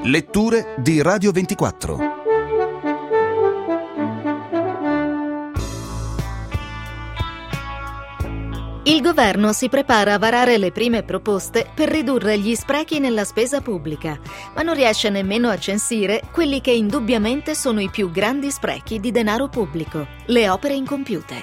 Letture di Radio 24. Il governo si prepara a varare le prime proposte per ridurre gli sprechi nella spesa pubblica, ma non riesce nemmeno a censire quelli che indubbiamente sono i più grandi sprechi di denaro pubblico: le opere incompiute.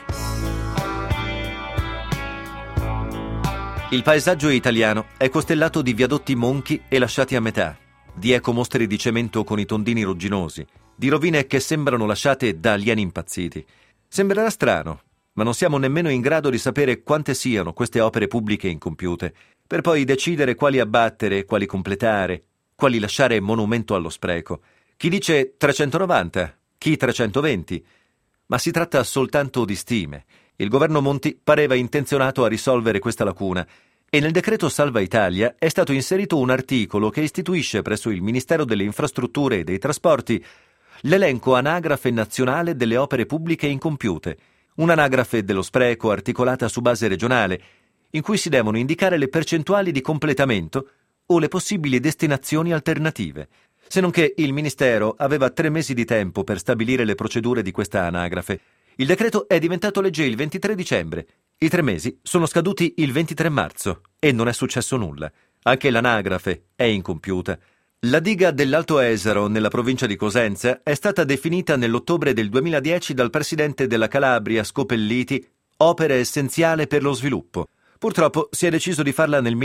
Il paesaggio italiano è costellato di viadotti monchi e lasciati a metà, di ecomostri di cemento con i tondini rugginosi, di rovine che sembrano lasciate da alieni impazziti. Sembrerà strano, ma non siamo nemmeno in grado di sapere quante siano queste opere pubbliche incompiute, per poi decidere quali abbattere, quali completare, quali lasciare monumento allo spreco. Chi dice 390, chi 320, ma si tratta soltanto di stime. Il governo Monti pareva intenzionato a risolvere questa lacuna e nel decreto Salva Italia è stato inserito un articolo che istituisce presso il Ministero delle Infrastrutture e dei Trasporti l'elenco anagrafe nazionale delle opere pubbliche incompiute, un'anagrafe dello spreco articolata su base regionale, in cui si devono indicare le percentuali di completamento o le possibili destinazioni alternative. Se non che il Ministero aveva 3 mesi di tempo per stabilire le procedure di questa anagrafe. Il decreto è diventato legge il 23 dicembre. I 3 mesi sono scaduti il 23 marzo e non è successo nulla. Anche l'anagrafe è incompiuta. La diga dell'Alto Esaro, nella provincia di Cosenza, è stata definita nell'ottobre del 2010 dal presidente della Calabria, Scopelliti, opera essenziale per lo sviluppo. Purtroppo si è deciso di farla nel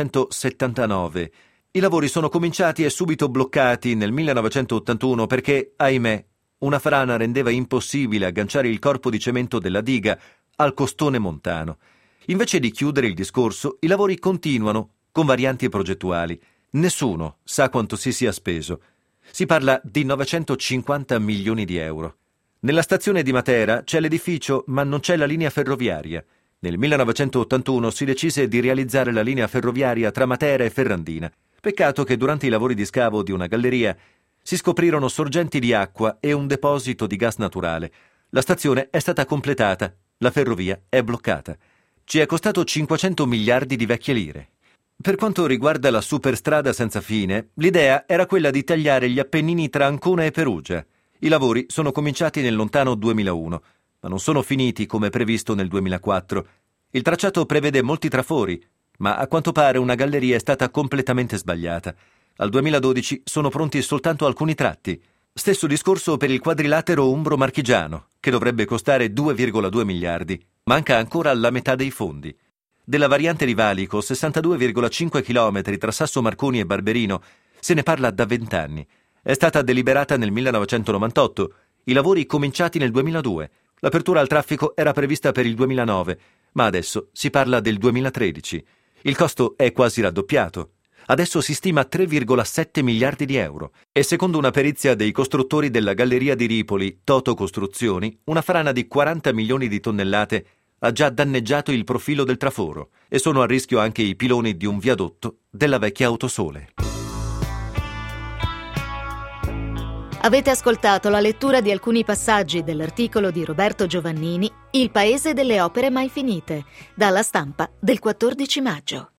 1979. I lavori sono cominciati e subito bloccati nel 1981 perché, ahimè, una frana rendeva impossibile agganciare il corpo di cemento della diga al costone montano. Invece di chiudere il discorso, i lavori continuano con varianti progettuali. Nessuno sa quanto si sia speso. Si parla di 950 milioni di euro. Nella stazione di Matera c'è l'edificio, ma non c'è la linea ferroviaria. Nel 1981 si decise di realizzare la linea ferroviaria tra Matera e Ferrandina. Peccato che durante i lavori di scavo di una galleria si scoprirono sorgenti di acqua e un deposito di gas naturale. La stazione è stata completata, la ferrovia è bloccata. Ci è costato 500 miliardi di vecchie lire. Per quanto riguarda la superstrada senza fine, l'idea era quella di tagliare gli Appennini tra Ancona e Perugia. I lavori sono cominciati nel lontano 2001, ma non sono finiti come previsto nel 2004. Il tracciato prevede molti trafori, ma a quanto pare una galleria è stata completamente sbagliata. Al 2012 sono pronti soltanto alcuni tratti. Stesso discorso per il quadrilatero umbro-marchigiano, che dovrebbe costare 2,2 miliardi. Manca ancora la metà dei fondi. Della variante di valico, 62,5 km tra Sasso Marconi e Barberino, se ne parla da 20 anni. È stata deliberata nel 1998, i lavori cominciati nel 2002. L'apertura al traffico era prevista per il 2009, ma adesso si parla del 2013. Il costo è quasi raddoppiato. Adesso si stima 3,7 miliardi di euro e secondo una perizia dei costruttori della galleria di Ripoli, Toto Costruzioni, una frana di 40 milioni di tonnellate ha già danneggiato il profilo del traforo e sono a rischio anche i piloni di un viadotto della vecchia Autosole. Avete ascoltato la lettura di alcuni passaggi dell'articolo di Roberto Giovannini, Il paese delle opere mai finite, dalla Stampa del 14 maggio.